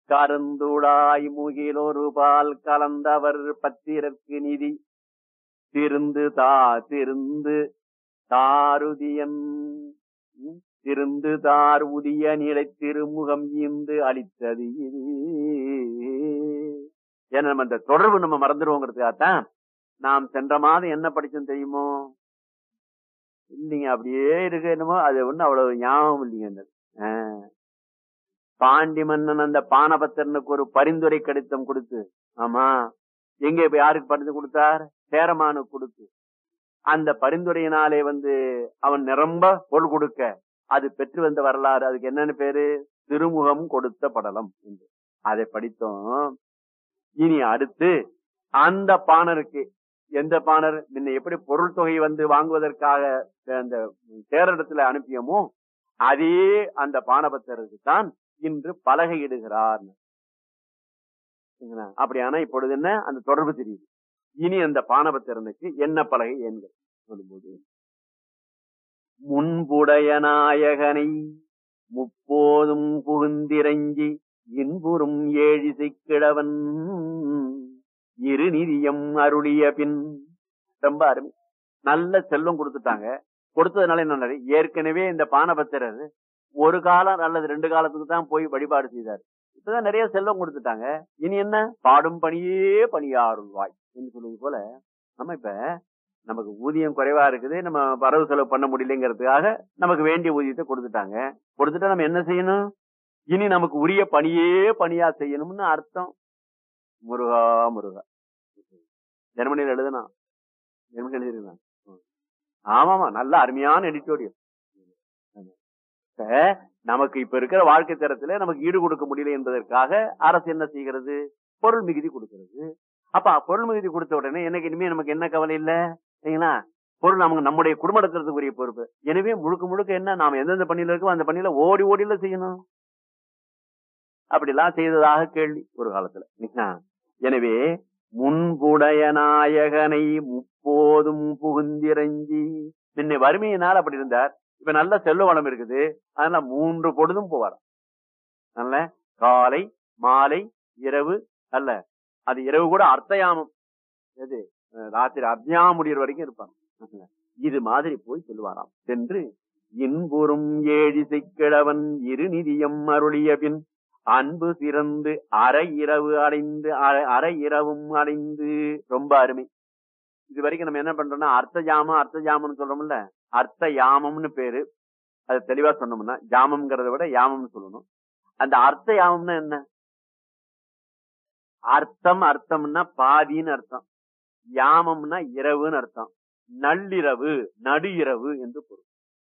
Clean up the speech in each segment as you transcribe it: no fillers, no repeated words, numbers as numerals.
கருந்துடாய் முகிலொரு பால் கலந்தவர் பத்திரற்கு நிதி திருந்து தாருதியன் திருந்து தார் உதிய நிலை திருமுகம் ஈந்து அளித்தது. ஏன்னா நம்ம அந்த தொடர்பு நம்ம மறந்துடுவோங்கிறதுக்காகத்தான் நாம் சென்ற மாதம் என்ன படிச்சோம் தெரியுமோ? இல்லைங்க, அப்படியே இருக்கு என்னமோ, அது ஒண்ணு அவ்வளவு ஞாபகம் இல்லைங்க. பாண்டி மன்னன் அந்த பானபத்திரனுக்கு ஒரு பரிந்துரை கடிதம் கொடுத்து, ஆமா, எங்க இப்ப யாருக்கு பரிந்து கொடுத்தார்? சேரமானுக்கு கொடுத்து, அந்த பரிந்துரையினாலே அவன் நிரம்ப பொருள் கொடுக்க அது பெற்று வந்த வரலாறு. அதுக்கு என்னன்னு பேரு? திருமுகம் கொடுத்த படலம் என்று அதை படித்தோம். இனி அடுத்து அந்த பாணருக்கு, எந்த பாணர் முன்ன எப்படி பொருள் தொகை வாங்குவதற்காக அந்த சேரிடத்துல அனுப்பியமோ அதே அந்த பானபத்திரருக்கு தான் இன்று பலகை இடுகிறார். அப்படியானா இப்பொழுது என்ன அந்த தொடர்பு தெரியுது. இனி அந்த பானபத்திரனுக்கு என்ன பலகை என்கிற சொல்லும்போது, முன்புடைய நாயகனை முப்போதும் புகுந்திரஞ்சி இன்புறும் ஏழிசை கிழவன் இருநிதியம் அருளிய பின். ரொம்ப அருமை, நல்ல செல்வம் கொடுத்துட்டாங்க. கொடுத்ததுனால என்ன, ஏற்கனவே இந்த பானபத்திரர் ஒரு காலம் அல்லது 2 காலத்துக்கு தான் போய் வழிபாடு செய்தார். இப்பதான் நிறைய செல்வம் கொடுத்துட்டாங்க. இனி என்ன, பாடும் பணியே பணியாருள்வாய் என்று சொல்லுவது போல, நம்ம இப்ப நமக்கு ஊதியம் குறைவா இருக்குது, நம்ம வரவு செலவு பண்ண முடியலங்கிறதுக்காக நமக்கு வேண்டிய ஊதியத்தை கொடுத்துட்டாங்க. கொடுத்துட்டா நம்ம என்ன செய்யணும்? இனி நமக்கு உரிய பணியே பணியா செய்யணும்னு அர்த்தம். முருகா முருகா. ஜெர்மனியில் எழுதுனா, ஜெர்மனியில் எழுதிருந்தான். ஆமாமா, நல்ல அருமையான எடிட்டோரியல். நமக்கு இப்ப இருக்கிற வாழ்க்கை தரத்துல நமக்கு ஈடு கொடுக்க முடியல என்பதற்காக அரசு என்ன செய்கிறது? பொருள் மிகுதி கொடுக்கிறது. அப்ப பொருள் மிகுதி கொடுத்த உடனே எனக்கு இனிமே நமக்கு என்ன கவலை இல்ல, சரிங்களா? பொருள் நமக்கு நம்முடைய குடும்ப நடத்துறதுக்குரிய பொறுப்பு. எனவே முழுக்க முழுக்க என்ன, நாம எந்தெந்த பணியில இருக்கோ அந்த பணியில ஓடி ஓடில செய்யணும். அப்படிலாம் செய்ததாக கேள்வி ஒரு காலத்துல. எனவே முன்புடைய நாயகனை முப்போதும் புகுந்திரஞ்சி, முன்ன வறுமையினால் அப்படி இருந்தார். இப்ப நல்ல செல்வ வளம் இருக்குது, அதனால 3 பொழுதும் போவாராம். நல்ல காலை மாலை இரவு, அல்ல அது இரவு கூட அர்த்தயாமம், எது ராத்திரி அத்தியாயம் முடிகிற வரைக்கும் இருப்பாங்க. இது மாதிரி போய் சொல்லுவாராம். சென்று இன்புறும் ஏழிசை கிழவன் இருநிதியம் அருளிய பின் அன்பு சிறந்து அரை இரவும் அடைந்து. ரொம்ப அருமை. இது வரைக்கும் நம்ம என்ன பண்றோம்னா அர்த்த சொல்றோம்ல, அர்த்த யாமம்னு பேரு. அது தெளிவா சொன்னோம்னா, ஜாமம்ங்கிறத விட யாமம்னு சொல்லணும். அந்த அர்த்த யாமம்னா என்ன? அர்த்தம்னா பாதின்னு அர்த்தம், யாமம்னா இரவுன்னு அர்த்தம், நள்ளிரவு நடு இரவு என்று பொருள்.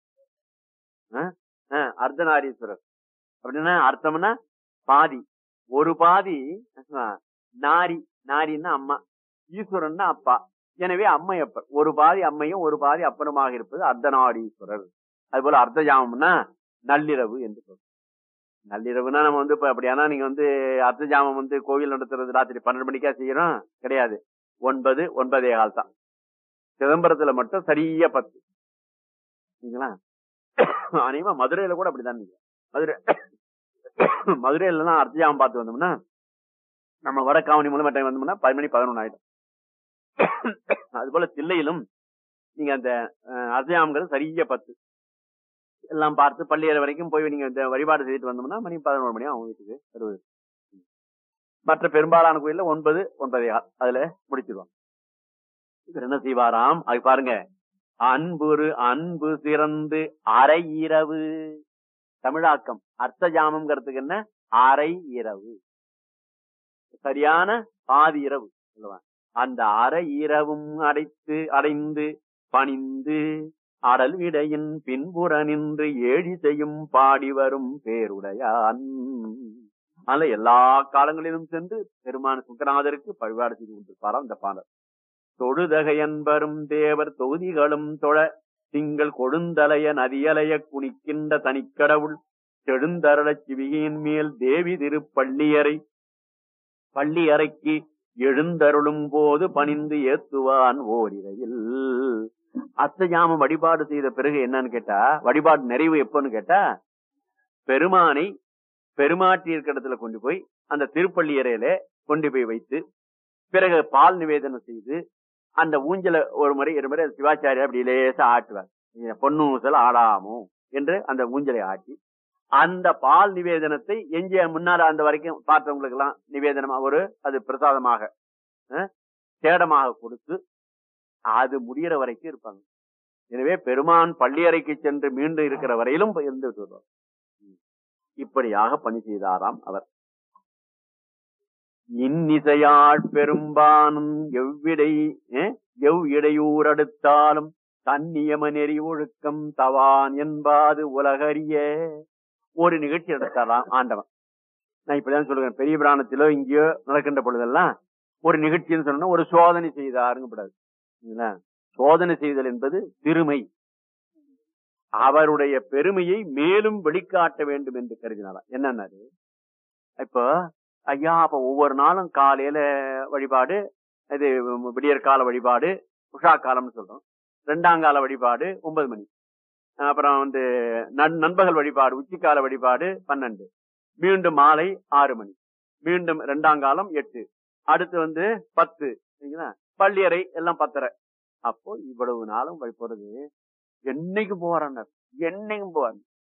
அர்த்தநாரீஸ்வரர் அப்படின்னா அர்த்தம்னா பாதி, ஒரு பாதி நாரின்னா அம்மா, ஈஸ்வரன்னா அப்பா. எனவே அம்மையப்பர், ஒரு பாதி அம்மையும் ஒரு பாதி அப்பனுமாக இருப்பது அர்த்தநாரீஸ்வரர். அது போல அர்த்தஜாமம்னா நள்ளிரவு என்று சொல்றோம். நள்ளிரவுனா நம்ம இப்ப அப்படியானா நீங்க அர்த்தஜாமம் கோவில் நடத்துறது ராத்திரி 12 மணிக்கா செய்யறோம்? கிடையாது, 9, 9:15 தான். சிதம்பரத்துல மட்டும் சரியா 10. அநேகமா மதுரையில கூட அப்படிதான். மதுரையில தான் அர்த்தஜாமம் பார்த்து வந்தோம்னா, நம்ம வடக்காவணி மூலமா டைம் வந்தோம்னா 10 மணி 11 ஆயிடும். அது போல தில்லையிலும் நீங்க அந்த அர்த்தஜாமங்கிறது சரியா 10 எல்லாம் பார்த்து பள்ளியறை வரைக்கும் போய் நீங்க இந்த வழிபாடு செய்துட்டு வந்தோம்னா மணி 11 மணி அவங்க வீட்டுக்கு வருவது. மற்ற பெரும்பாலான கோயில்ல 9, 9:15 அதுல முடிச்சிருவாங்க. இவர் என்ன செய்வாராம்? அது பாருங்க, அன்பு சிறந்து அரை இரவு. தமிழாக்கம் அர்த்தஜாமம்ங்கிறதுக்கு என்ன? அரை இரவு, சரியான பாதி இரவு சொல்லுவாங்க. அந்த அரை இரவும் அடைந்து பணிந்து அடல் விடையின் பின்புற நின்று ஏழிசையும் பாடி வரும் பேருடையான். அதனால எல்லா காலங்களிலும் சென்று பெருமான் சுக்கரநாதருக்கு வழிபாடு செய்து கொண்டிருப்பாராம் இந்த பாடல். தொழுதகையன்பரும் தேவர் தொகுதிகளும் தொழ திங்கள் கொடுந்தலைய நதியலைய குனிக்கின்ற தனிக்கடவுள் செழுந்தரளச் சிவிகையின் மேல் தேவி பள்ளியறைக்கு எழுந்தருளும் போது பணிந்து ஏத்துவான் ஓரிரையில். அர்த்தஜாமம் வழிபாடு செய்த பிறகு என்னன்னு கேட்டா, வழிபாடு நிறைவு எப்பன்னு கேட்டா, பெருமானை பெருமாட்டி இருக்கிற இடத்துல கொண்டு போய் அந்த திருப்பள்ளி அறையில கொண்டு போய் வைத்து, பிறகு பால் நிவேதனம் செய்து, அந்த ஊஞ்சல ஒரு முறை இருமுறை சிவாச்சாரியா அப்படி லேசா ஆட்டுவார். பொண்ணு ஊசல் ஆடாமோ என்று அந்த ஊஞ்சலை ஆட்டி, அந்த பால் நிவேதனத்தை எஞ்சிய முன்னால அந்த வரைக்கும் பார்த்தவங்களுக்கு எல்லாம் நிவேதனமா அது பிரசாதமாக சேடமாக கொடுத்து அது முடிகிற வரைக்கும் இருப்பாங்க. எனவே பெருமான் பள்ளியறைக்கு சென்று மீண்டும் இருக்கிற வரையிலும் இருந்து வருவார். இப்படியாக பணி செய்தாராம் அவர். இன்னிசையாள் பெரும்பானும் எவ் இடையூர் அடுத்தாலும் தன்னியம நெறி ஒழுக்கம் தவான் என்பாது உலகறிய ஒரு நிகழ்ச்சி நடத்தாராம் ஆண்டவன். நான் இப்படிதான் சொல்லுவேன், பெரிய பிராணத்திலோ இங்கேயோ நடக்கின்ற பொழுதெல்லாம் ஒரு நிகழ்ச்சின்னு சொன்னா ஒரு சோதனை செய்தாருங்கப்படாது. சோதனை செய்தல் என்பது திருமை, அவருடைய பெருமையை மேலும் வெளிக்காட்ட வேண்டும் என்று கருதினாராம். என்னன்னாரு, இப்போ ஐயா அப்ப ஒவ்வொரு நாளும் காலையில வழிபாடு, இது விடியற் கால வழிபாடு உஷா காலம்னு சொல்றோம், 2ஆம் கால வழிபாடு 9 மணி, அப்புறம் நண்பகல் வழிபாடு உச்சிக்கால வழிபாடு 12, மீண்டும் மாலை 6 மணி, மீண்டும் 2ஆம் காலம் 8, அடுத்து 10, பள்ளியறை எல்லாம் 10:30. அப்போ இவ்வளவு நாளும் போறது என்னைக்கும் போறார், என்னைக்கும் போவார்.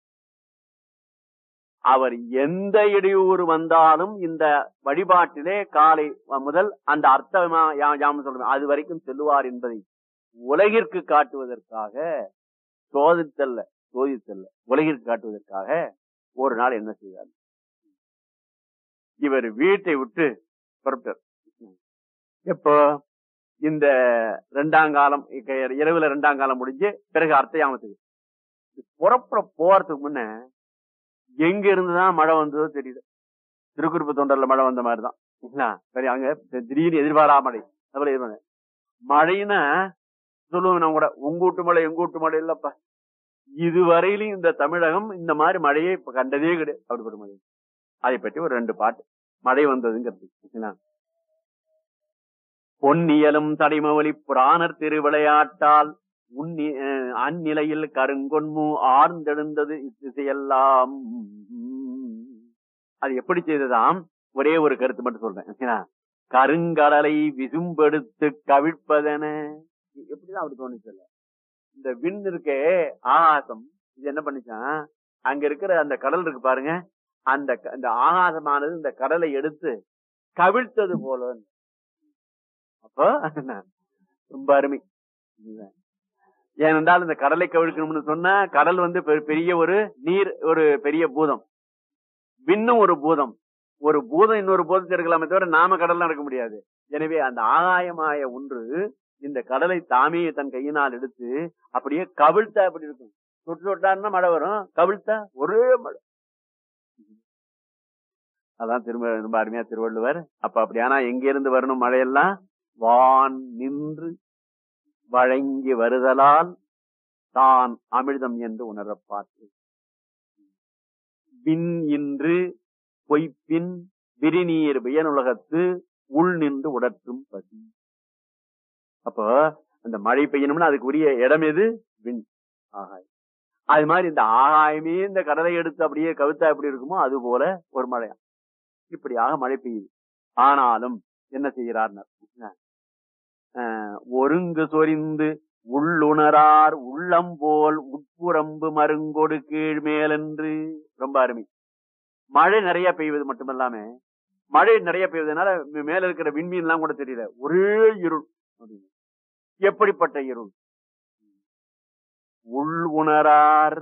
அவர் எந்த இடையூறு வந்தாலும் இந்த வழிபாட்டிலே காலை முதல் அந்த அர்த்தமா சொல்றேன் அது வரைக்கும் செல்லுவார் என்பதை உலகிற்கு காட்டுவதற்காக, சோதித்தல்ல உலகிற்கு காட்டுவதற்காக ஒரு நாள் என்ன செய்தார், இவர் வீட்டை விட்டு புறப்பட்டார். எப்போ இந்த 2ஆம் காலம் இரவுல 2ஆம் காலம் முடிஞ்சு பிறகு அர்த்தயாமத்துக்கு புறப்புற போறதுக்கு முன்ன எங்க இருந்துதான் மழை வந்ததோ தெரியல. திருக்குறுப்பு தொண்டர்ல மழை வந்த மாதிரிதான் சரி, அங்க திடீர்னு எதிர்பாரா மழை. அதுபோல மழைன்னா சொல்லுவாங்க கூட, உங்கூட்டு மழை எங்கூட்டு மழை இல்லப்பா, இதுவரையிலும் இந்த தமிழகம் இந்த மாதிரி மழையை இப்ப கண்டதே கிடையாது. அப்படிப்பட்ட மழை. அதை பற்றி ஒரு 2 பாட்டு மழை வந்ததுங்கிறது. பொன்னியலும் தடைமவழி புராணர் திருவிளையாட்டால் அந்நிலையில் கருங்கொன்மு ஆர்ந்தெழுந்தது இத்திசையெல்லாம். அது எப்படி செய்ததாம், ஒரே ஒரு கருத்து மட்டும் சொல்றேன். கருங்கடலை விசும்பெடுத்து கவிழ்ப்பதென, எப்படிதான் அப்படி தோணுச்சு. இந்த விண் இருக்கே ஆகாசம், இது என்ன பண்ணிச்சான், அங்க இருக்கிற அந்த கடல் இருக்கு பாருங்க, அந்த ஆகாசமானது இந்த கடலை எடுத்து கவிழ்த்தது போல. அப்போ ரொம்ப அருமை. ஏனென்றால் இந்த கடலை கவிழ்க்கணும்னு சொன்னா கடல் பெரிய ஒரு நீர், ஒரு பெரிய பூதம், விண்ணும் ஒரு பூதம், ஒரு பூதம் இன்னொரு பூதத்தை இருக்கலாமே தவிர நாம கடல்லாம் இருக்க முடியாது. எனவே அந்த ஆகாயமாய ஒன்று இந்த கடலை தாமே தன் கையினால் எடுத்து அப்படியே கவிழ்த்தா எப்படி இருக்கும், தொட்டு தொட்டாருன்னா மழை வரும், கவிழ்த்தா ஒரே மழை. அதான் ரொம்ப அருமையா திருவள்ளுவர். அப்ப அப்படியானா எங்க இருந்து வரணும் மழையெல்லாம், வான் நின்று வழங்கி வருதலால் தான் அமிர்தம் என்று உணரப்பாற்று. விண் இன்று பொய்ப்பின் விரிநீர் வியனுலகத்து உள் நின்று உடற்றும் பசி. அப்போ அந்த மழை பெய்யணும்னா அதுக்கு உரிய இடம் எது, விண், ஆகாயம். அது மாதிரி இந்த ஆகாயமே இந்த கடலை எடுத்து அப்படியே கவித்தா எப்படி இருக்குமோ அது போல ஒரு மழையா இப்படியாக மழை பெய்யுது. ஆனாலும் என்ன செய்கிறார், ஒருங்கு சொரிந்து உள்ளுணரார் உள்ளம் போல் உட்புறம்பு மருங்கொடு கீழ் மேலென்று. ரொம்ப அருமை. மழை நிறைய பெய்வது மட்டுமல்லாம, மழை நிறைய பெய்வதனால மேல இருக்கிற விண்மீன் எல்லாம் கூட தெரியல, ஒரே இருள். எப்படிப்பட்ட இருள், உள் உணரார்,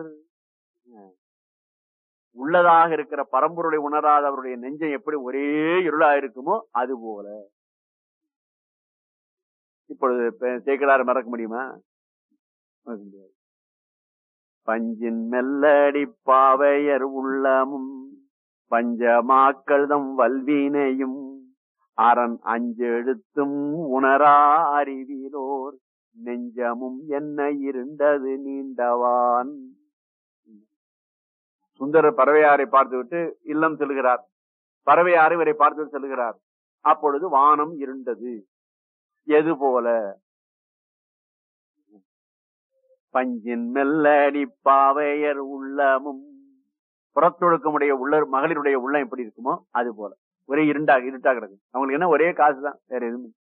உள்ளதாக இருக்கிற பரம்பொருளை உணராத அவருடைய நெஞ்சம் எப்படி ஒரே இருளா இருக்குமோ அது போல. இப்பொழுது சேக்கிழார் மறக்க முடியுமா? பஞ்சின் மெல்லடி பாவையர் உள்ளமும் பஞ்சமாக்கள் தம் வல்வினையும் அரண் அஞ்செழுத்தும் உணரா அறிவிலோர் நெஞ்சமும் என்ன இருண்டது நீண்டவான். சுந்தரர் பறவையாரை பார்த்துவிட்டு இல்லம் செல்கிறார், பறவையாறு இவரை பார்த்து செல்கிறார். அப்பொழுது வானம் இருண்டது. எது போல, பஞ்சின் மெல்லடி பாவையர் உள்ளமும் புறத்தொழுக்கமுடைய உள்ள மகளிருடைய உள்ளம் எப்படி இருக்குமோ அது போல ஒரே இருட்டா கிடக்கும். அவங்களுக்கு என்ன ஒரே காசுதான், வேற எதுவும்.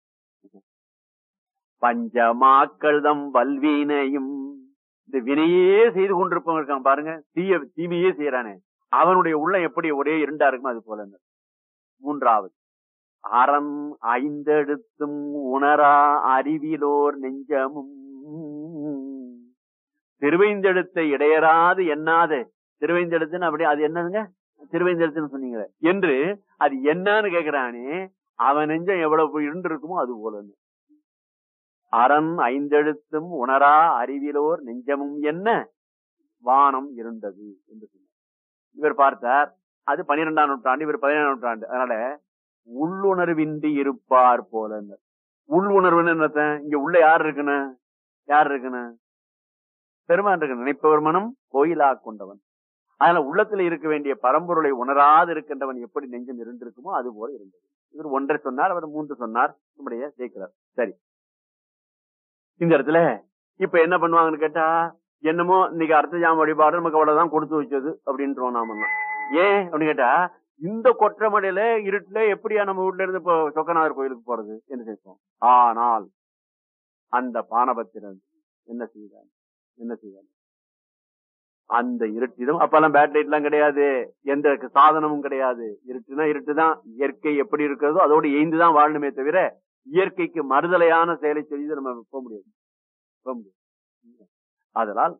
பஞ்சமாக்கள் வல்வினையும், இந்த வினையே செய்து கொண்டிருப்பவங்க இருக்காங்க பாருங்க, தீமையே செய்யறானே, அவனுடைய உள்ளம் எப்படி ஒரே இருண்டா இருக்குமோ அது போல. மூன்றாவது, அறம் ஐந்தெழுத்தும் உணரா அறிவிலோர் நெஞ்சமும், திருவைந்தெழுத்தை இடையராது எண்ணாது, திருவைந்தெழுத்துன்னு அப்படி அது என்னதுங்க, திருவைந்தெழுத்துன்னு சொன்னீங்க என்று அது என்னன்னு கேக்குறானே, அவன் நெஞ்சம் எவ்வளவு இருண்டு இருக்குமோ அது போல. அறம் ஐந்தெழுத்தும் உணரா அறிவிலோர் நெஞ்சமும் என்ன வானம் இருண்டது என்று சொன்னார். இவர் பார்த்தார், அது 12ஆம் நூற்றாண்டு, இவர் 17ஆம் நூற்றாண்டு. அதனால உள்ளுணர்வின்றி இருப்பார் போல. உள்ளுணர்வுன்னு என்ன, இங்க உள்ள யார் இருக்கணும், யார் இருக்கணும், பெருமான் இருக்கணும். நினைப்பவர் மனம் கோயிலா கொண்டவன். அதனால உள்ளத்துல இருக்க வேண்டிய பரம்பொருளை உணராது இருக்கின்றவன் எப்படி நெஞ்சம் இருந்திருக்குமோ அது போல இருந்தது. இவர் ஒன்றை சொன்னார், அவர் 3 சொன்னார், நம்முடைய சேர்க்கிறார். சரி, இந்த இடத்துல இப்ப என்ன பண்ணுவாங்கன்னு கேட்டா, என்னமோ இன்னைக்கு அர்த்தஜாம வழிபாடு நமக்கு அவ்வளவுதான் கொடுத்து வச்சது அப்படின்றோம் நாம. ஏன் அப்படின்னு கேட்டா, இந்த கொற்றமடையில இருட்டுல எப்படியா நம்ம வீட்டுல இருந்து இப்போ சொக்கநாதர் கோயிலுக்கு போறது என்று கேட்போம். ஆனால் அந்த பானபத்திரன் என்ன செய்தார் அந்த இருட்டிலும், அப்பெல்லாம் பேட் லைட் எல்லாம் கிடையாது, எந்த சாதனமும் கிடையாது. இருட்டுனா இருட்டுதான், இயற்கை எப்படி இருக்கிறதோ அதோடு எய்ந்துதான் வாழணுமே தவிர இயற்கைக்கு மறுதலையான செயலை செய்து நம்ம போக முடியாது. அதனால்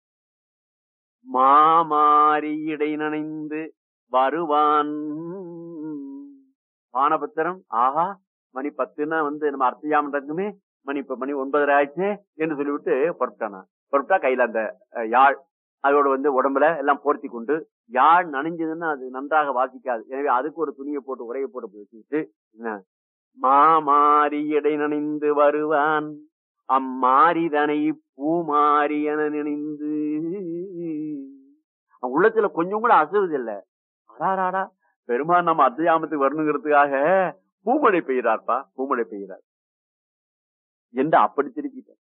மாமாரி இடை நனைந்து வருவான் பானபத்திரம். ஆஹா, மணி 10ன்னா நம்ம அர்த்தஜாமம் இருக்குமே, இப்ப மணி 9:30 ஆயிடுச்சு என்று சொல்லிவிட்டு பொறுப்பா கையில அந்த யாழ் அதோட உடம்புல எல்லாம் போர்த்தி கொண்டு, யாழ் நனைஞ்சதுன்னா அது நன்றாக வாசிக்காது, எனவே அதுக்கு ஒரு துணியை போட்டு உரையை போட்டு வச்சுட்டு மாமாரி இடை நனைந்து வருவான் அம்மாரிதனை பூமாரி என நினைந்து. உள்ளத்துல கொஞ்சம் கூட அசைவது இல்ல. அடாராடா, பெருமான் நம்ம அத்தியாமத்துக்கு வரணுங்கிறதுக்காக பூமழை பெய்கிறார்ப்பா, பூமழை பெய்கிறார் என்று அப்படி திருப்பிட்டார்.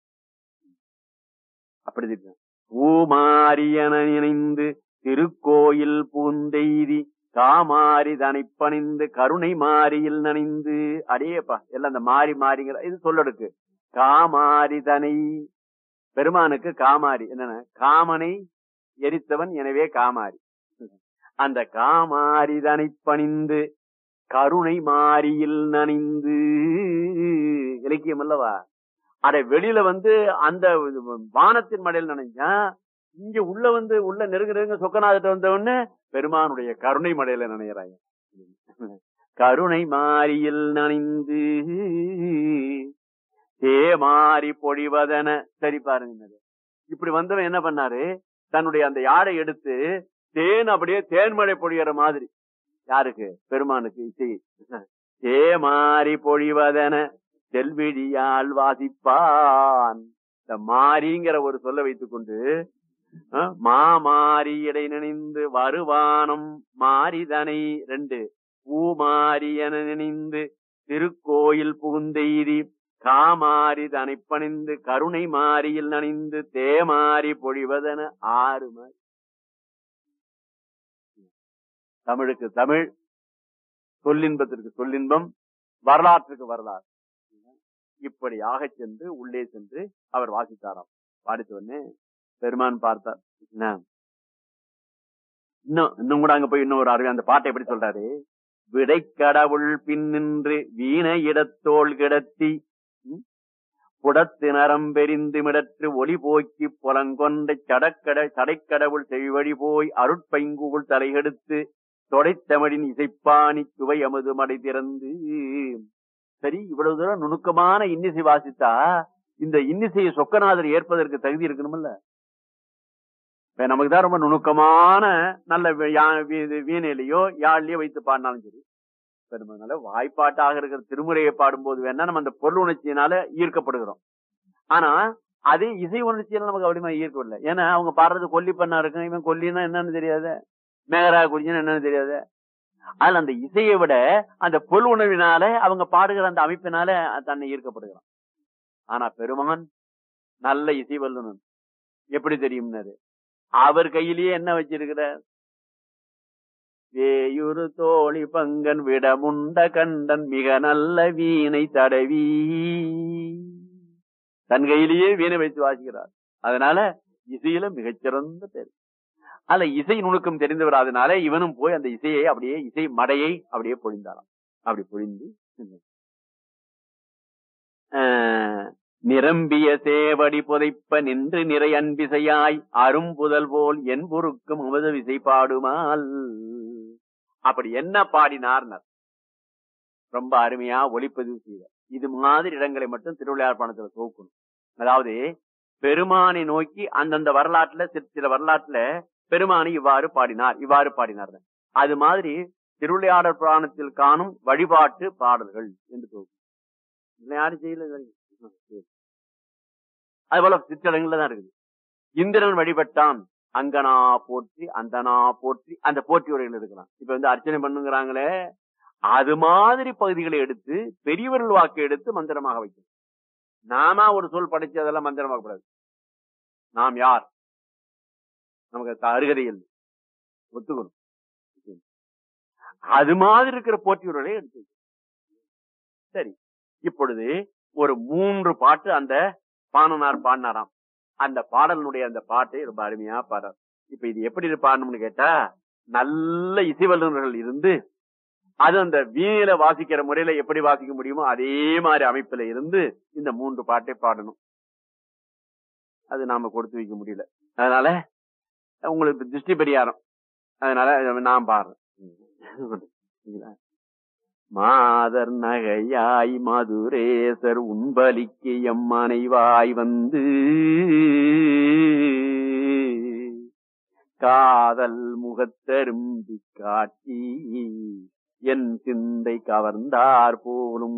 பூமாரி என நினைந்து திருக்கோயில் பூந்தெய்தி காமாரி தனை பணிந்து கருணை மாரியில் நனைந்து. அடேப்பா, எல்லாம் அந்த மாறிங்கிற இது சொல்லடுக்கு. காமாரி தனை, பெருமானுக்கு காமாரி என்னன்னா காமனை எரித்தவன், எனவே காமாரி. அந்த காமாரி தனை பணிந்து கருணை மாரியில் நனைந்து. இலக்கியம் அல்லவா. அட வெளியில அந்த வானத்தின் மடையில் நனைஞ்சா, இங்க உள்ள நெருங்க சொக்கநாதத்தை வந்தவொடனே பெருமானுடைய கருணை மடையில நனையறாங்க. கருணை மாரியில் நனைந்து தேமாரி பொழிவதன. சரி பாருங்க, இப்படி வந்தவன் என்ன பண்ணாரு, தன்னுடைய அந்த யாடை எடுத்து தேன் அப்படியே தேன்மழை பொழியற மாதிரி. யாருக்கு, பெருமானுக்கு இசை. தேமாரி பொழிவதன செல்விழியால் வாசிப்பான். இந்த மாரிங்கிற ஒரு சொல்ல வைத்துக் கொண்டு மாமாரி இடை நினைந்து வருவானம் மாரிதனை 2 பூமாரி என நினைந்து திருக்கோயில் புகுந்தெய்தி காமாரி தனை பணிந்து கருணை மாரியில் நனைந்து தேமாரி பொழிவதன 6 மாரி. தமிழுக்கு தமிழ், சொல்லின்பத்திற்கு சொல்லின்பம், வரலாற்றுக்கு வரலாறு. இப்படியாக சென்று உள்ளே சென்று அவர் வாசித்தாராம். வாடித்தோடனே பெருமான் பார்த்தார். இன்னும் கூட அங்க போய் இன்னும் ஒரு அறிவு, அந்த பாட்டை எப்படி சொல்றாரு, விடை கடவுள் பின் நின்று வீண இடத்தோள் கிடத்தி புடத்து நரம் பெரிந்து மிடற்று ஒளி போக்கி புலங்கொண்ட சடைக்கடவுள் செவிவழி போய் அருட்பைங்குள் தலைகெடுத்து தொடைத்தமிழின் இசைப்பாணி சுவை அமுது மடை திறந்து. சரி, இவ்வளவு தூரம் நுணுக்கமான இன்னிசை வாசித்தா இந்த இன்னிசையை சொக்கநாதர் ஏற்பதற்கு தகுதி இருக்கணும்ல. நமக்கு தான் ரொம்ப நுணுக்கமான நல்ல வீணையிலையோ யாழ்லையோ வைத்து பாடினாலும் சரி, பெருமானால வாய்ப்பாட்டாக இருக்கிற திருமுறையை பாடும்போது வேணா நம்ம அந்த பொருள் உணர்ச்சியினால ஈர்க்கப்படுகிறோம். ஆனா அதே இசை உணர்ச்சியில நமக்கு அப்படிமா ஈர்க்கவில்லை. ஏன்னா அவங்க பாடுறது கொல்லி பண்ணா இருக்கும், இவன் கொல்லின்னா என்னன்னு தெரியாத, மேகரா குறிஞ்சின்னு என்னன்னு தெரியாத. அதுல அந்த இசையை விட அந்த பொருள் உணர்வினால அவங்க பாடுகிற அந்த அமைப்பினால தன்னை ஈர்க்கப்படுகிறான். ஆனா பெருமான் நல்ல இசை வல்லுநன். எப்படி தெரியும்னாரு, அவர் கையிலேயே என்ன வச்சிருக்கிறார், வேயுறு தோழி பங்கன் விடமுண்ட கண்டன் மிக நல்ல வீணை தடவி தன் கையிலேயே வீணை வைத்து வாசிக்கிறார். அதனால இசையில மிகச்சிறந்த பேர். அதுல இசை நுணுக்கம் தெரிந்தவர். அதனால இவனும் போய் அந்த இசையை அப்படியே இசை மடையை அப்படியே பொழிந்தாராம். அப்படி பொழிந்து நிரம்பிய சேவடி புதைப்ப நின்று நிறை அன்பிசையாய் அரும்புதல் போல் என் பொருக்கும் அமுத விசை பாடுமால். அப்படி என்ன பாடினார்னர் ரொம்ப அருமையா ஒளிப்பதிவு செய்தார். இது மாதிரி இடங்களை மட்டும் திருவிளையாடல் பாடத்துல தோக்கணும். அதாவது பெருமானை நோக்கி அந்தந்த வரலாற்றுல சில வரலாற்றுல பெருமானை இவ்வாறு பாடினார் இவ்வாறு பாடினார். அது மாதிரி திருவிளையாடல் புராணத்தில் காணும் வழிபாட்டு பாடல்கள் என்று தோக்கும். யாரும் செய்யல. அது போல சிற்றடங்கள்ல தான் இருக்குது. இந்திரன் வழிபட்டான் அங்கனா போற்றி அந்தனா போற்றி அந்த போற்றி உரைகள் இருக்கலாம். இப்ப வந்து அர்ச்சனை பண்ணுங்கிறாங்களே அது மாதிரி பகுதிகளை எடுத்து பெரியவர்கள் வாக்கு எடுத்து மந்திரமாக வைக்கணும். நாம ஒரு சொல் படைச்சு அதெல்லாம் மந்திரமாக கூடாது. நாம் யார், நமக்கு அருகதை இல்லை, ஒத்துக்கணும். அது மாதிரி இருக்கிற போற்றி உரைகளை எடுத்து. சரி, இப்பொழுது ஒரு 3 பாட்டு அந்த பாணனார் பாடினாராம். அந்த பாடலுடைய அந்த பாட்டை ரொம்ப அருமையா பாடுறார். இப்ப இது எப்படி பாடணும்னு கேட்டா, நல்ல இசை வல்லுநர்கள் இருந்து அது அந்த வீணையில வாசிக்கிற முறையில எப்படி வாசிக்க முடியுமோ அதே மாதிரி அமைப்புல இருந்து இந்த 3 பாட்டை பாடணும். அது நாம கொடுத்து வைக்க முடியல. அதனால உங்களுக்கு திருஷ்டி பரிகாரம். அதனால நான் பாடுறேன். மாதர் நகையாய் மதுரேசர் உண்பலிக்கு எம்மனைவாய் வந்து காதல் முகத்தரும்பி காட்டி என் சிந்தை கவர்ந்தார் போலும்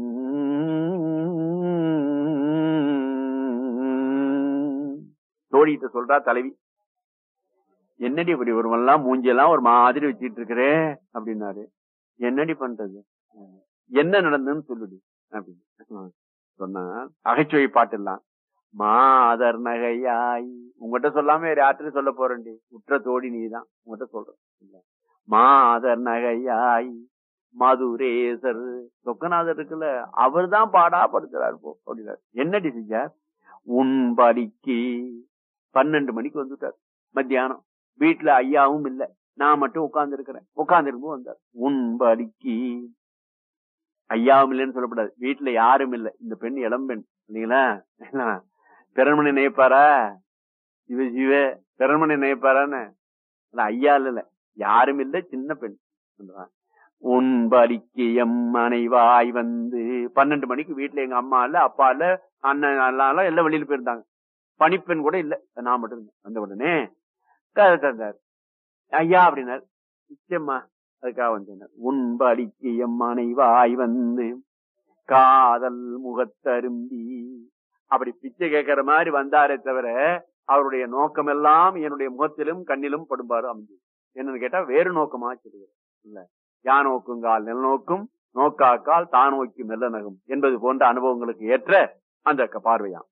தோழிகிட்ட சொல்றா தலைவி. என்னடி இப்படி ஒருவெல்லாம் மூஞ்சியெல்லாம் ஒரு மாதிரி வச்சிட்டு இருக்கிறே அப்படின்னாரு. என்னடி பண்றது, என்ன நடந்ததுன்னு சொல்லுடி அப்படின்னு சொன்னா அகைச்சுவை பாட்டுலாம். மாதர் நகையாய் உங்ககிட்ட சொல்லாம வேற யார்கிட்ட சொல்ல போறேன்டி, உற்ற தோழி நீதான், உங்ககிட்ட சொல்றேன். மாதர் நகையாய் மதுரேசர் சொக்கநாதர் இருக்குல்ல, அவர் தான் பாடா படுத்துறாரு போ அப்படின்னாரு. என்னடி செஞ்சார், உண்பலிக்கு 12 மணிக்கு வந்துட்டார் மத்தியானம். வீட்டுல ஐயாவும் இல்ல, நான் மட்டும் உட்கார்ந்து இருக்கிறேன். உட்கார்ந்து இருக்கும் வந்தார். உண்பலிக்கு ஐயாவும் இல்லைன்னு சொல்லக்கூடாது, வீட்டுல யாரும் இல்ல. இந்த பெண் இளம்பெண் இல்லீங்களா, பிறன்மணி நினைப்பாரா, சிவ சிவ பிறன்மணி நினைப்பாரான்னு. ஐயா இல்ல, யாரும் இல்ல, சின்ன பெண். உண்பலிக்கு எம்மனைவாய் வந்து 12 மணிக்கு வீட்டுல எங்க அம்மா இல்ல, அப்பா இல்ல, அண்ணன் எல்லாம் வெளியில போயிருந்தாங்க. பணிப்பெண் கூட இல்ல, நான் மட்டும் இருந்தேன். வந்த உடனே தந்தார். ஐயா அப்படின்னாரு. நிச்சயமா அதுக்காக வந்தேன். உண்பலிக்கு எம்மனைவாய் வந்து காதல் முகத்தரும்பி அப்படி பிச்சை கேட்கிற மாதிரி வந்தாரே தவிர அவருடைய நோக்கம் எல்லாம் என்னுடைய முகத்திலும் கண்ணிலும் படும்பாரு அமைஞ்சு. என்னன்னு கேட்டா வேறு நோக்கமா சொல்லுகிறேன் இல்ல, யா நோக்குங்கால் நெல் நோக்கும் நோக்காக்கால் தான் நோக்கி மெல்ல நகும் என்பது போன்ற அனுபவங்களுக்கு ஏற்ற அந்த பார்வையாம்.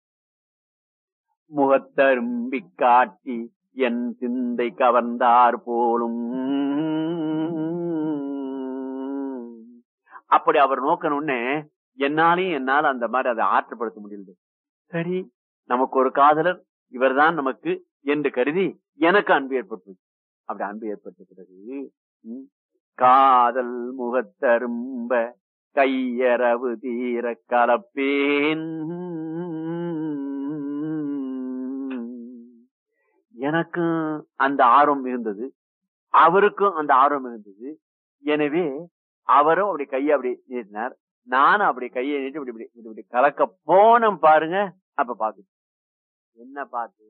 முகத்தரும்பி காட்டி என் சிந்தை கவர்ந்தார் போலும். அப்படி அவர் நோக்கணும்னு என்னால அந்த மாதிரி அதை ஆற்றுப்படுத்த முடியல. சரி, நமக்கு ஒரு காதலர் இவர்தான் நமக்கு என்று கருதி எனக்கு அன்பு ஏற்பட்டு, அப்படி அன்பு ஏற்பட்ட பிறகு காதல் முகத்தரும்ப கையறவு தீர கலப்பேன். எனக்கும் அந்த ஆர்வம் இருந்தது, அவருக்கும் அந்த ஆர்வம் இருந்தது. எனவே அவரும் அப்படி கையை அப்படி நீட்டினார், நானும் அப்படி கையை நீட்டி இப்படி இப்படி கலக்க போனோம் பாருங்க. அப்ப பாத்து என்ன பார்த்து,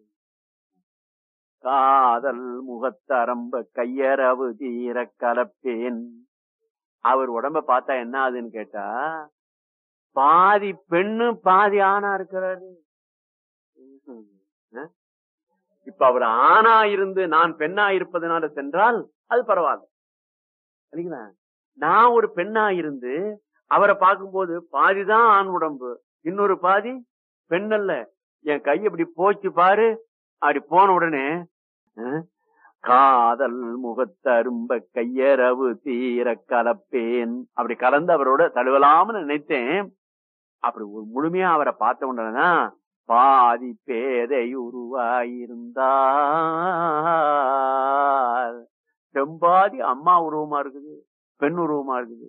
காதல் முகத்தரம்ப கையறவு தீர கலப்பேன். அவர் உடம்ப பார்த்தா என்ன ஆகுதுன்னு கேட்டா, பாதி பெண்ணு பாதி ஆணா இருக்கிறாரு. இப்ப அவர் ஆணா இருந்து நான் பெண்ணா இருப்பதனால சென்றால் அது பரவாயில்ல. சரிங்களா, நான் ஒரு பெண்ணா இருந்து அவரை பார்க்கும்போது பாதிதான் ஆண் உடம்பு, இன்னொரு பாதி பெண் அல்ல. என் கை அப்படி போச்சு பாரு. அப்படி போன உடனே காதல் முகத்தரும்ப கையரவு தீர கலப்பேன். அப்படி கலந்து அவரோட தழுவலாம்னு நினைத்தேன். அப்படி ஒரு முழுமையா அவரை பார்த்த உடனேதான் பாதி பேதை உருவாயிருந்தார். செம்பாதி அம்மா உருவமா இருக்குது, பெண் உருவமா இருக்குது.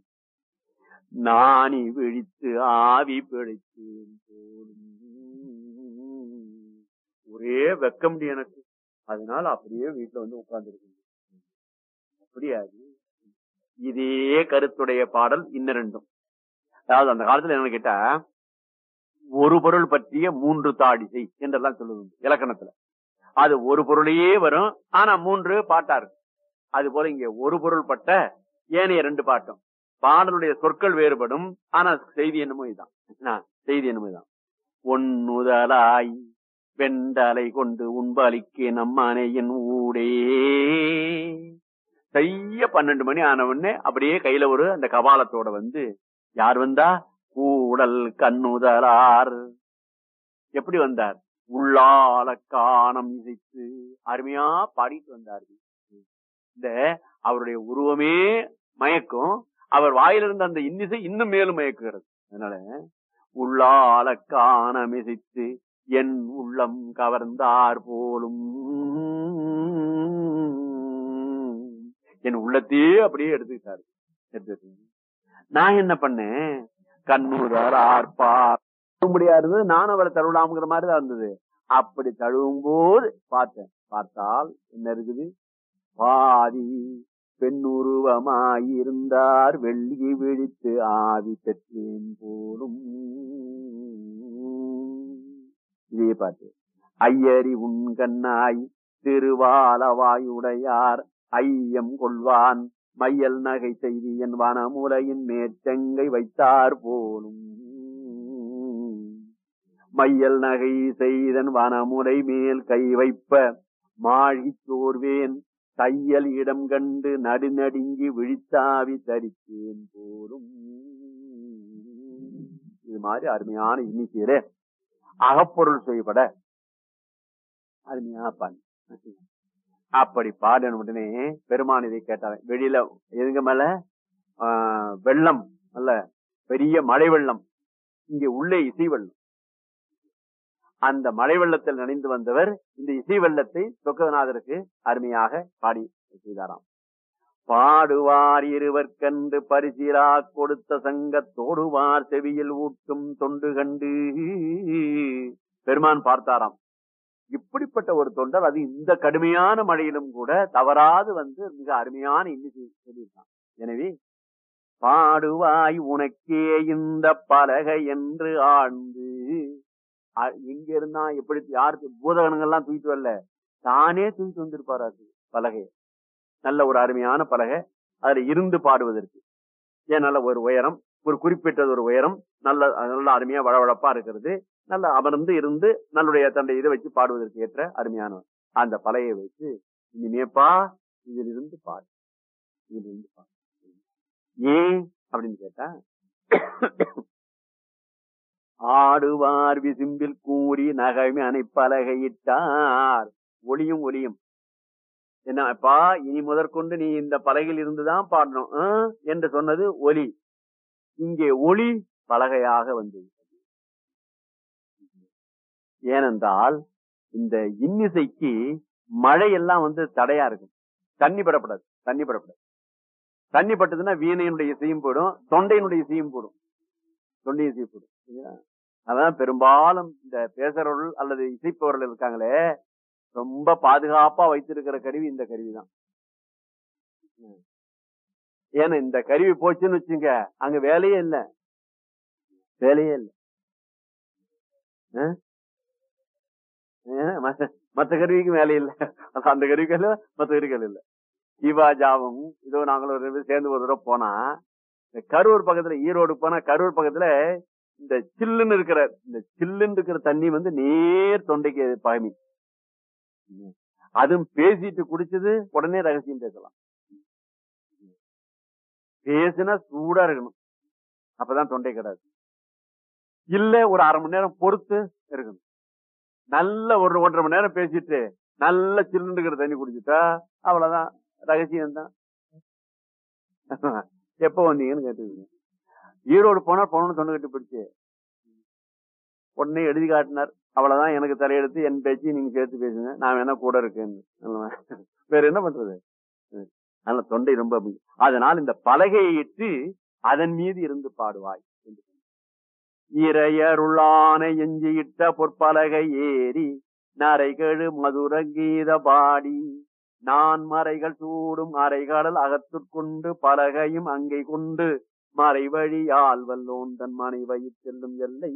நாணி விழித்து ஆவி பிழைத்தேன் போலும். ஒரே வெக்க முடியும் எனக்கு. அதனால அப்படியே வீட்டுல வந்து உட்கார்ந்து இருக்கு. அப்படியாது இதே கருத்துடைய பாடல் இன்னும். அதாவது அந்த காலத்துல என்ன கேட்டா, ஒரு பொருள் பற்றிய 3 தாடிசை என்றெல்லாம் சொல்லுவது இலக்கணத்துல. அது ஒரு பொருளையே வரும், ஆனா 3 பாட்டா இருக்கு. அது போல இங்க ஒரு பொருள் பட்ட ஏனைய 2 பாட்டும். பாடலுடைய சொற்கள் வேறுபடும், ஆனா செய்தி என்னமோ இதுதான். செய்தி என்னமோ இதுதான். ஒன்னுதலாய் வெண்டலை கொண்டு உண்பலிக்கு நம்மனையின் ஊடே. செய்ய 12 மணி ஆன உடனே அப்படியே கையில ஒரு அந்த கபாலத்தோட வந்து யார் வந்தா, கூடல் கண்ணுதலார். எப்படி வந்தார்? உள்ளால காணம் இசைத்து அருமையா பாடிட்டு வந்தார்கள். இந்த அவருடைய உருவமே மயக்கும், அவர் வாயிலிருந்து அந்த இன்னிசை இன்னும் மேலும் மயக்குகிறது. அதனால உள்ளால காணம் இசைத்து என் உள்ளம் கவர்ந்தார் போலும், என் உள்ளத்தையே அப்படியே எடுத்துக்கிட்டாரு. நான் என்ன பண்ணேன், கண்ணுதர் ஆர்ப்பார் முடியாது, நான் அவளை தழுவலாம்ங்கிற மாதிரிதான் இருந்தது. அப்படி தழுவும் போது பார்த்தேன். பார்த்தால் என்ன இருக்குது, பாதி பெண்ணுருவமாயிருந்தார் வெள்ளி விழித்து ஆவி பெற்றேன் போலும். இதே பார்த்து ஐயரி உண்கண்ணாய் திருவாலவாயுடையார் ஐயம் கொள்வான் மையல் நகை செய்தி என் வனமுலையின் மேற்செங்கை வைத்தார் போலும். மையல் நகை செய்தன் வனமுலை மேல் கை வைப்ப மாழி சோர்வேன் தையல் இடம் கண்டு நடுநடுங்கி விழித்தாவி தரித்தேன் போலும். இது மாதிரி அருமையான இன்னிசையிலே அகப்பொருள் செய்யப்பட அருமையா பாடு. அப்படி பாடின உடனே பெருமான் இதை கேட்டார். வெளியில எதுங்க மேல வெள்ளம், அல்ல பெரிய மழை வெள்ளம், இங்கே உள்ளே இசை வெள்ளம். அந்த மழை வெள்ளத்தில் நனைந்து வந்தவர் இந்த இசை வெள்ளத்தை சொக்கநாதருக்கு அருமையாக பாடி செய்தாராம். பாடுவார் இருவர்கன்று பரிசிலா கொடுத்த சங்கத்தோடுவார் செவியில் ஊட்டும் தொண்டு கண்டு. பெருமான் பார்த்தாராம், இப்படிப்பட்ட ஒரு தொண்டர் அது இந்த கடுமையான மழையிலும் கூட தவறாது வந்து மிக அருமையான இன்னிசை சொல்லியிருக்கான். எனவே பாடுவாய் உனக்கே இந்த பலகை என்று ஆழ்ந்து, எங்க இருந்தா எப்படி யாருக்கு பூதகணங்கள்லாம் தூக்கிட்டு வரல, தானே தூக்கிட்டு வந்திருப்பாரு பலகையை. நல்ல ஒரு அருமையான பலகை, அதுல இருந்து பாடுவதற்கு ஏன் நல்ல ஒரு உயரம், ஒரு குறிப்பிட்டது ஒரு உயரம், நல்ல நல்ல அருமையா வளவளப்பா இருக்கிறது, நல்ல அமர்ந்து இருந்து நல்லுடைய தந்தை இதை வச்சு பாடுவதற்கு ஏற்ற அருமையான அந்த பலகையை வச்சு இனிமேப்பா இதிலிருந்து பாடு, இதிலிருந்து பாடு. ஏன் அப்படின்னு கேட்டா, ஆடுவார் விசும்பில் கூறி நகைமை அணைப்பலகையிட்டார். ஒளியும் ஒளியும் என்னப்பா, இனி முதற்கொண்டு நீ இந்த பலகையில் இருந்துதான் பாடணும் என்று சொன்னது ஒலி. இங்கே ஒளி பலகையாக வந்தது. ஏனென்றால் இந்த இன்னிசைக்கு மழையெல்லாம் வந்து தடையா இருக்கும். தண்ணி படப்படாது, தண்ணி படப்படாது. தண்ணி பட்டதுன்னா வீணையினுடைய இசையும் போடும், தொண்டையினுடைய இசையும் போடும், தொண்டை இசை போடும். அதான் பெரும்பாலும் இந்த பேசுறவர்கள் அல்லது இசைப்பவர்கள் இருக்காங்களே, ரொம்ப பாதுகாப்பா வைத்திருக்கிற கருவி இந்த கருவிதான். ஏன்னா இந்த கருவி போச்சுன்னு வச்சுங்க, அங்க வேலையே இல்லை, வேலையே இல்லை. மற்ற கருவிக்கு வேலை இல்லை, அந்த கருவிக்கு மற்ற கருவிகள் இல்லை. சிவாஜாவும் இதோ நாங்களும் சேர்ந்து ஒரு தடவை போனா, இந்த கரூர் பக்கத்துல, ஈரோடு போனா கரூர் பக்கத்துல இந்த சில்லுன்னு இருக்கிற தண்ணி வந்து நேர் தொண்டைக்கு பகமி. அதுவும் பேசிட்டு குடிச்சது உடனே ரகசியம் பேசலாம். பேசினா சூடா இருக்கணும், அப்பதான் தொண்டை கிடாது. இல்ல ஒரு அரை மணி நேரம் பொறுத்து இருக்கணும். நல்ல ஒரு 1.5 மணி நேரம் பேசிட்டு நல்ல சில்லுங்கிற தண்ணி குடிச்சுட்டா அவ்வளவுதான், ரகசியம் தான். எப்ப வந்தீங்கன்னு கேட்டுருக்கீங்க. ஈரோடு போனா போனோம்னு சொன்ன கட்டு போயிடுச்சு. உடனே எழுதி காட்டினார். அவ்வளவுதான், எனக்கு தலையெடுத்து என் பேச்சு நீங்க சேர்த்து பேசுங்க, நான் வேணா கூட இருக்கேன்னு. வேற என்ன பண்றது? அதனால தொண்டை ரொம்ப அதனால் இந்த பலகையை இட்டு அதன் மீது இருந்து பாடுவாய். இறையருளான எஞ்சியிட்ட பொற்பலகை ஏறி நரைகழு மதுர கீத பாடி நான் மறைகள் சூடும் அறைகடல் அகத்துக்கொண்டு பலகையும் அங்கை கொண்டு மறைவழி ஆழ்வல்லோன் தன் மனைவை செல்லும் எல்லை.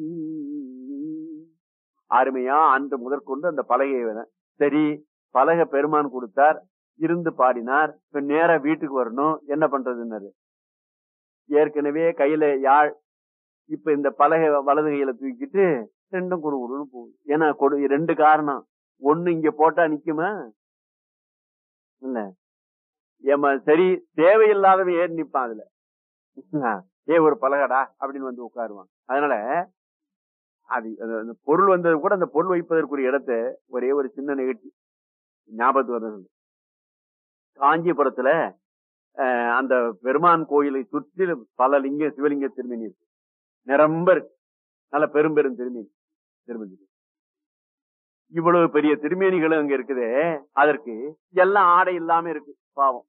அருமையா அன்று முதற்கொண்டு அந்த பலகையை சரி பலகை பெருமான் கொடுத்தார், இருந்து பாடினார். இப்ப நேரா வீட்டுக்கு வரணும், என்ன பண்றதுன்னு ஏற்கனவே கையில யாழ், இப்ப இந்த பலகை வலது கையில தூக்கிட்டு ரெண்டும் குறுகுறுன்னு போகுது. ஏன்னா ரெண்டு காரணம். ஒண்ணு இங்க போட்டா நிக்குமா இல்ல, ஏமா சரி தேவையில்லாதவன் ஏறி நிப்பான் அதுல, ஒரு பலகடா அப்படின்னு வந்து உட்காருவான். அதனால அது அந்த பொருள் வந்தது கூட அந்த பொருள் வைப்பதற்குரிய இடத்தை ஒரே ஒரு சின்ன நிகழ்ச்சி ஞாபகத்து வருது. காஞ்சிபுரத்துல அந்த பெருமான் கோயிலை சுற்றி பல லிங்க சிவலிங்க திருமணி இருக்கு, நிரம்ப இருக்கு, நல்ல பெரும் திருமணி. இவ்வளவு பெரிய திருமேனிகளும் அங்க இருக்குது. அதற்கு எல்லாம் ஆடை இல்லாம இருக்கு, பாவம்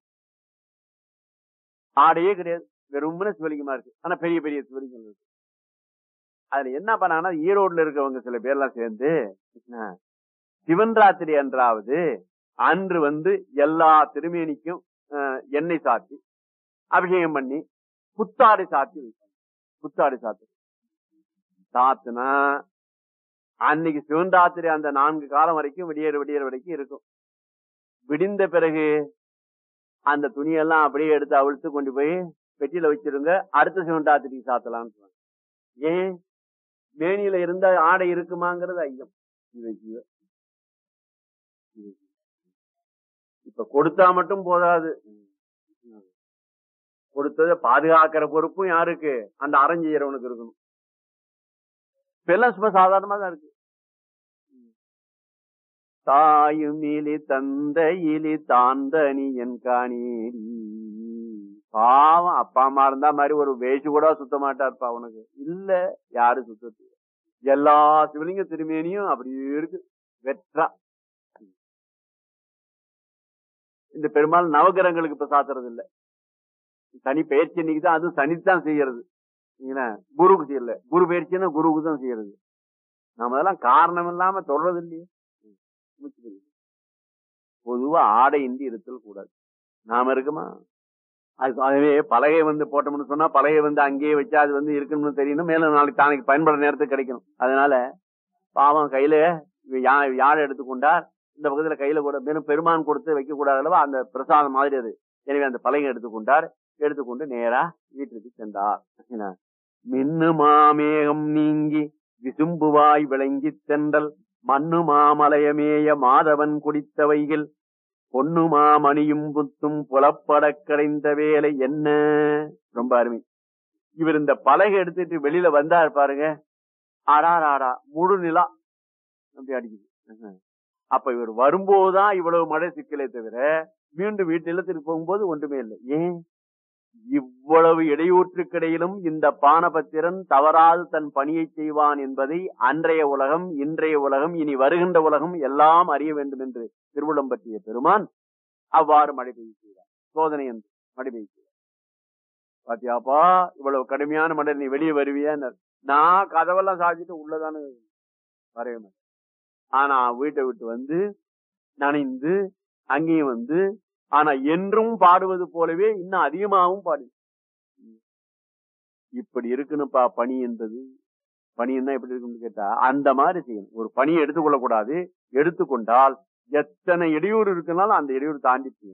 ஆடையே கிடையாது, வெறும் சிவலிங்கமா இருக்கு. ஆனா பெரிய பெரிய சிவலிங்கம் இருக்கு. அதுல என்ன பண்ணாங்கன்னா ஈரோடுல இருக்கவங்க சில பேர்லாம் சேர்ந்து சிவன் ராத்திரி அன்றாவது அன்று எல்லா திருமேனிக்கும் எண்ணெய் சாத்தி அபிஷேகம் பண்ணி புத்தாடை சாத்தி வைப்பாங்க. புத்தாடை சாத்துனா அன்னைக்கு சிவன் ராத்திரி அந்த 4 காலம் வரைக்கும் விடியற வரைக்கும் இருக்கும். விடிந்த பிறகு அந்த துணியெல்லாம் அப்படியே எடுத்து அவிழ்த்து கொண்டு போய் பெட்டியில வச்சிருங்க, அடுத்த சிவன் ராத்திரிக்கு சாத்தலாம்னு சொன்னாங்க. ஏன் மேனியில இருந்த ஆடை இருக்குமாங்கிறது ஐயம். இப்ப கொடுத்தா மட்டும் போதாது, கொடுத்ததை பாதுகாக்கிற பொறுப்பும் யாருக்கு? அந்த அறஞ்செய்யறவனுக்கு இருக்கணும். இப்ப எல்லாம் சும்மா சாதாரணமா தான் இருக்கு. தாயும் இலி தந்தையிலி தாந்தனி என் காணேரி. பாவம் அப்பா அம்மா இருந்தா மாதிரி ஒரு வேஷு கூட சுத்த மாட்டாருப்பா உனக்கு இல்ல, யாரு சுத்தத்து? எல்லா சிவலிங்க திருமேனியும் அப்படியே இருக்கு வெற்றா. இந்த பெரும்பாலும் நவகிரகங்களுக்கு இப்ப சாத்துறது இல்ல, சனி பயிற்சி இன்னைக்குதான், அதுவும் சனித்தான் செய்யறது. குருக்கு செய்யல, குரு பயிற்சின்னா குருவுக்கு தான் செய்யறது. நாம அதெல்லாம் காரணம் இல்லாம தொடர்றது இல்லையே. பொதுவா ஆடை இன்றி இருத்தல் கூடாது. நாம இருக்குமா? அதுவே பலகை போட்டோம்னு சொன்னா பலகை அங்கேயே வச்சா அது இருக்கணும்னு தெரியணும், மேலும் நாளைக்கு தானைக்கு பயன்படுற நேரத்துக்கு கிடைக்கணும். அதனால பாவம் கையில யாழை எடுத்துக்கொண்டார், இந்த பக்கத்துல கையில கூட மேலும் பெருமான் கொடுத்து வைக்க கூடாது அல்லவா, அந்த பிரசாதம் மாதிரி அது. எனவே அந்த பலகை எடுத்துக்கொண்டார், எடுத்துக்கொண்டு நேரா வீட்டுக்கு சென்றார். மின்னு மாமேகம் நீங்கி விசும்புவாய் விளங்கி சென்றல் மண்ணு மாமலையமேய மாதவன் குடித்தவைகள் பொண்ணு மாமணியும் புத்தும் புலப்பட கிடைந்த வேலை என்ன. ரொம்ப அருமை. இவர் இந்த பலகை எடுத்துட்டு வெளியில வந்தார் பாருங்க, ஆடா முழு நிலா அப்படி அடிக்குது. அப்ப இவர் வரும்போதுதான் இவ்வளவு மழை சிக்கலே தவிர மீண்டும் வீட்டு நிலத்திற்கு போகும்போது ஒன்றுமே இல்லை. ஏன் இவ்வளவு இடையூற்றுக்கிடையிலும் இந்த பானபத்திரன் தவறாது தன் பணியை செய்வான் என்பதை அன்றைய உலகம், இன்றைய உலகம், இனி வருகின்ற உலகம் எல்லாம் அறிய வேண்டும் என்று திருவுளம் பற்றிய பெருமான் அவ்வாறு மழை பெய்ய செய்தார். சோதனை என்று மழை பெய்ய செய்தார். பாத்தியாப்பா இவ்வளவு கடுமையான மழை, நீ வெளியே வருவியா? நான் கதவெல்லாம் சாதிச்சுட்டு உள்ளதானே வரவே மாட்டேன். ஆனா வீட்டை விட்டு நனைந்து அங்கேயும் ஆனா என்றும் பாடுவது போலவே இன்னும் அதிகமாகவும் பாடு. இப்படி இருக்குன்னுப்பா பணி என்பது. பணி என்ன எப்படி இருக்குன்னு கேட்டா அந்த மாதிரி செய்யணும். ஒரு பணியை எடுத்துக்கொள்ள கூடாது, எடுத்துக்கொண்டால் எத்தனை இடையூறு இருக்குனாலும் அந்த இடையூறு தாண்டி